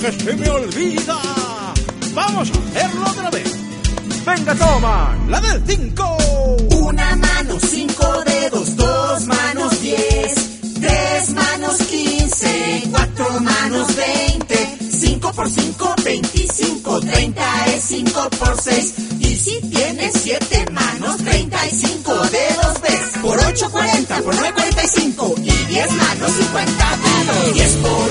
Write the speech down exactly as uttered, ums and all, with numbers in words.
que se me olvida. Vamos a hacerlo otra vez. Venga, toma, la del cinco. Una mano, cinco dedos, dos manos, diez, tres manos, quince, cuatro manos, veinte, cinco por cinco, veinticinco, treinta es cinco por seis. Y si tienes siete manos, treinta y cinco dedos ves. Por ocho, cuarenta, por nueve, cuarenta y cinco. Y diez manos, cincuenta dedos. diez por